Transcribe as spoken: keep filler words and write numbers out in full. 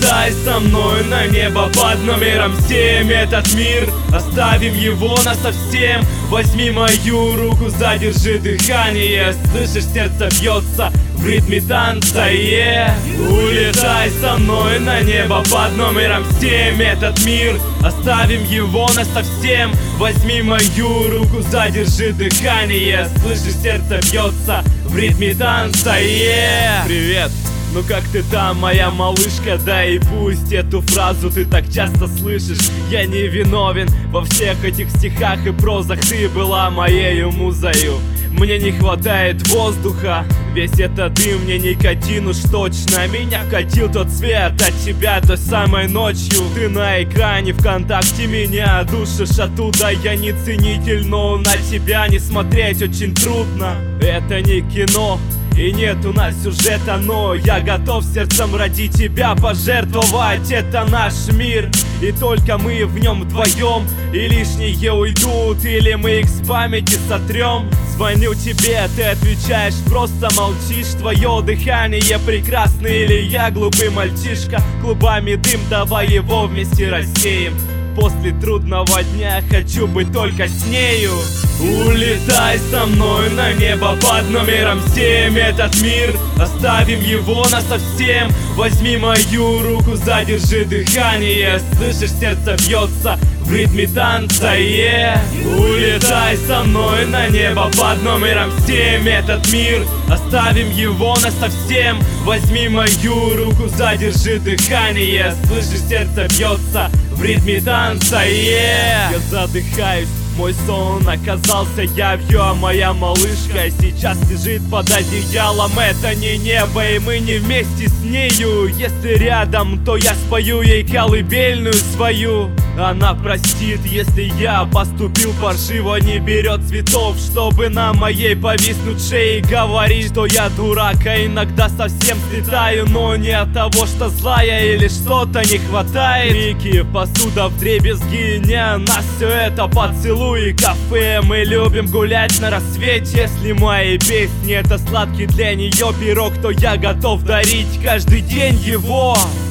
Улетай со мной на небо под номером семь. Этот мир, оставим его насовсем. Возьми мою руку, задержи дыхание. Слышишь, сердце бьется в ритме танца, yeah. Улетай со мной на небо под номером семь. Этот мир, оставим его насовсем. Возьми мою руку, задержи дыхание. Слышишь, сердце бьется в ритме танца, yeah. Привет! Ну как ты там, моя малышка? Да и пусть эту фразу ты так часто слышишь. Я не виновен во всех этих стихах и прозах. Ты была моею музою. Мне не хватает воздуха. Весь этот дым, мне никотин уж точно. Меня катил тот свет от тебя той самой ночью. Ты на экране ВКонтакте меня душишь. Оттуда я не ценитель, но на тебя не смотреть очень трудно. Это не кино, и нет у нас сюжета, но я готов сердцем ради тебя пожертвовать. Это наш мир, и только мы в нем вдвоем. И лишние уйдут, или мы их с памяти сотрем. Звоню тебе, ты отвечаешь, просто молчишь. Твое дыхание прекрасно, или я глупый мальчишка. Клубами дым, давай его вместе рассеем. После трудного дня хочу быть только с нею. Улетай со мной на небо под номером семь. Этот мир, оставим его насовсем. Возьми мою руку, задержи дыхание. Слышишь, сердце бьется в ритме танца, yeah. Улетай со мной на небо под номером семь. Этот мир, оставим его насовсем. Возьми мою руку, задержи дыхание. Слышишь, сердце бьется в ритме танца, yeah. Я задыхаюсь, мой сон оказался явью, а моя малышка сейчас лежит под одеялом. Это не небо, и мы не вместе с нею. Если рядом, то я спою ей колыбельную свою. Она простит, если я поступил паршиво. Не берет цветов, чтобы на моей повиснуть шее. Говорит, что я дурак, а иногда совсем слетаю. Но не от того, что злая или что-то не хватает. Крики, посуда вдребезги, не нас все это поцелуй. Кафе, мы любим гулять на рассвете. Если мои песни это сладкий для нее пирог, то я готов дарить каждый день его.